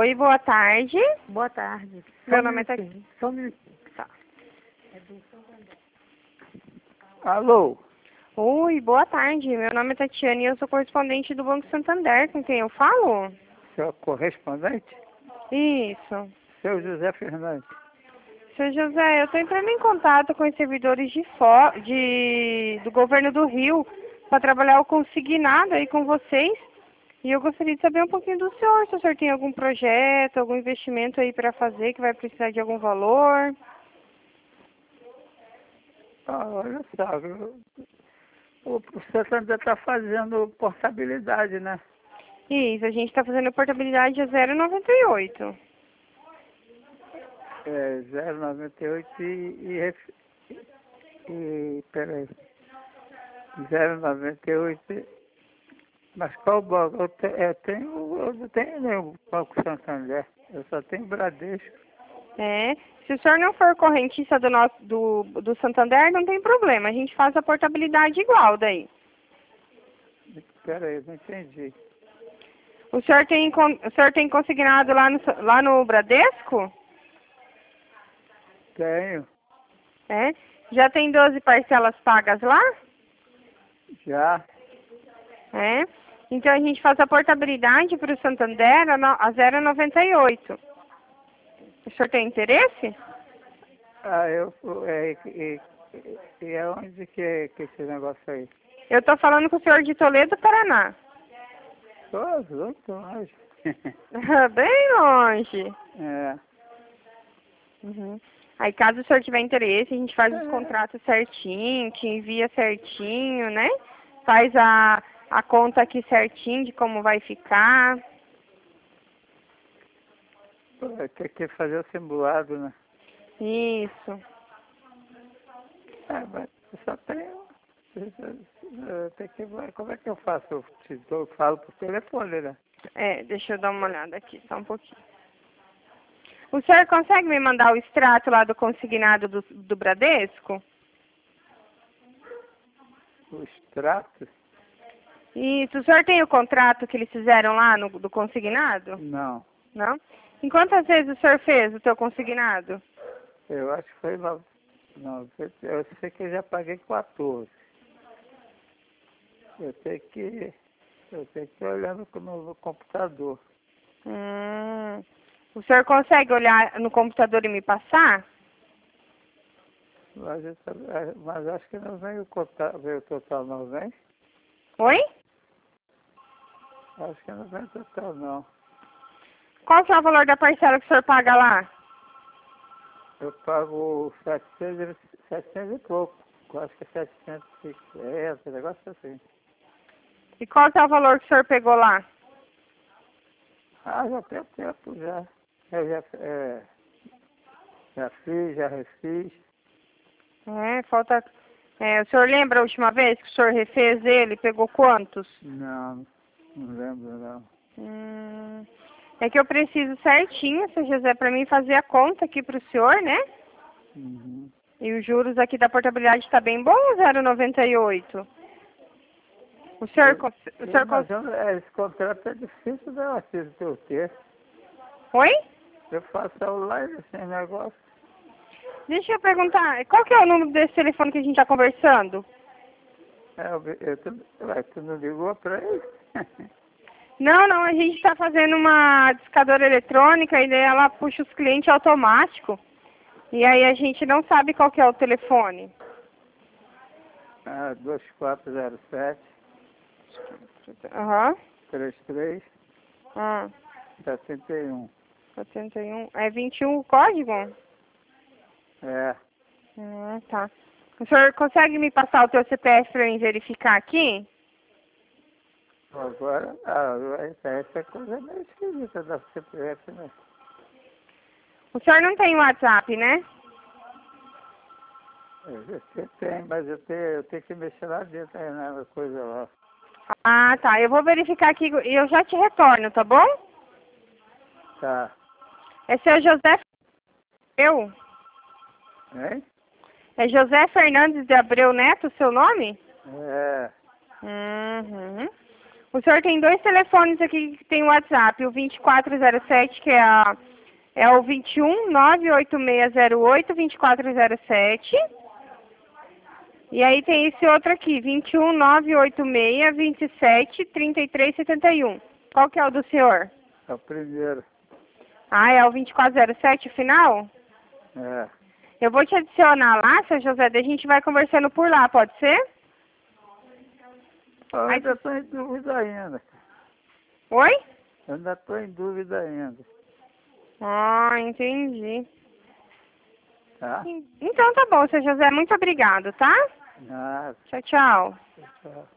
Oi, boa tarde. Boa tarde. Meu nome é Tati. Só um minutinho. Tá. Alô? Oi, boa tarde. Meu nome é Tatiana e eu sou correspondente do Banco Santander. Com quem eu falo? Seu correspondente? Isso. Seu José Fernandes. Seu José, eu estou entrando em contato com os servidores do governo do Rio para trabalhar o consignado aí com vocês. E eu gostaria de saber um pouquinho do senhor, se o senhor tem algum projeto, algum investimento aí para fazer que vai precisar de algum valor. Olha só, o Santander está fazendo portabilidade, né? Isso, a gente está fazendo portabilidade a 0,98. É 0,98 peraí, 0,98. Mas qual banco? Eu não tenho nenhum Banco Santander. Eu só tenho Bradesco. É, se o senhor não for correntista do Santander, não tem problema, a gente faz a portabilidade igual daí. Peraí, não entendi. O senhor tem consignado lá no Bradesco? Tenho, É? Já tem 12 parcelas pagas lá? já. É? Então a gente faz a portabilidade para o Santander a 0,98. O senhor tem interesse? Ah, e é onde que é esse negócio aí? Eu estou falando com o senhor de Toledo, Paraná. Tô longe. Bem longe. É. Uhum. Aí, caso o senhor tiver interesse, a gente faz os contratos certinho, te envia certinho, né? Faz a conta aqui certinho de como vai ficar. Vai ter que fazer o simulado, né? Isso. É, mas eu só tenho. Como é que eu faço? Eu falo por telefone, né? É, deixa eu dar uma olhada aqui, só um pouquinho. O senhor consegue me mandar o extrato lá do consignado do Bradesco? O extrato? Isso. O senhor tem o contrato que eles fizeram lá do consignado? Não. Não? Em quantas vezes o senhor fez o seu consignado? Eu acho que foi não, eu sei que eu já paguei 14. Eu tenho que ir olhando no computador. O senhor consegue olhar no computador e me passar? Mas acho que não vem ver o total, não vem? Oi? Acho que não vem o total, não. Qual que é o valor da parcela que o senhor paga lá? Eu pago 700 e pouco. Eu acho que é 750, negócio assim. E qual que é o valor que o senhor pegou lá? Ah, já tem tempo já. Eu já fiz, já refiz. É, falta... É, o senhor lembra a última vez que o senhor refez ele? Pegou quantos? Não lembro não. É que eu preciso certinho, seu José, para mim fazer a conta aqui para o senhor, né? Uhum. E os juros aqui da portabilidade está bem bom, 0,98. Esse contrato é difícil, né? Assim, de eu ter. Oi? Eu faço online sem negócio. Deixa eu perguntar, qual que é o número desse telefone que a gente está conversando? Tu não ligou pra ele? Não, a gente está fazendo uma discadora eletrônica e daí ela puxa os clientes automático. E aí a gente não sabe qual que é o telefone. 2407 Aham. 33 Ah, 71. 71. É 21 o código? É. Tá. O senhor consegue me passar o teu CPF para eu verificar aqui? Agora, essa coisa é meio esquisita da CPF, né? O senhor não tem WhatsApp, né? Você tem, mas eu tenho que mexer lá dentro, aí na coisa lá. Ah, tá. Eu vou verificar aqui e eu já te retorno, tá bom? Tá. É seu José Abreu? Hein? É José Fernandes de Abreu Neto o seu nome? É. Uhum. O senhor tem dois telefones aqui que tem o WhatsApp, o 2407, que é o 21 98608 2407. E aí tem esse outro aqui, 21 986 27 33 71. Qual que é o do senhor? É o primeiro. Ah, é o 2407 o final? É. Eu vou te adicionar lá, seu José, daí a gente vai conversando por lá, pode ser? Eu ainda estou em dúvida ainda. Oi? Eu ainda estou em dúvida ainda. Ah, entendi. Tá? Então tá bom, seu José, muito obrigado, tá? Nada. Tchau, tchau. Tchau.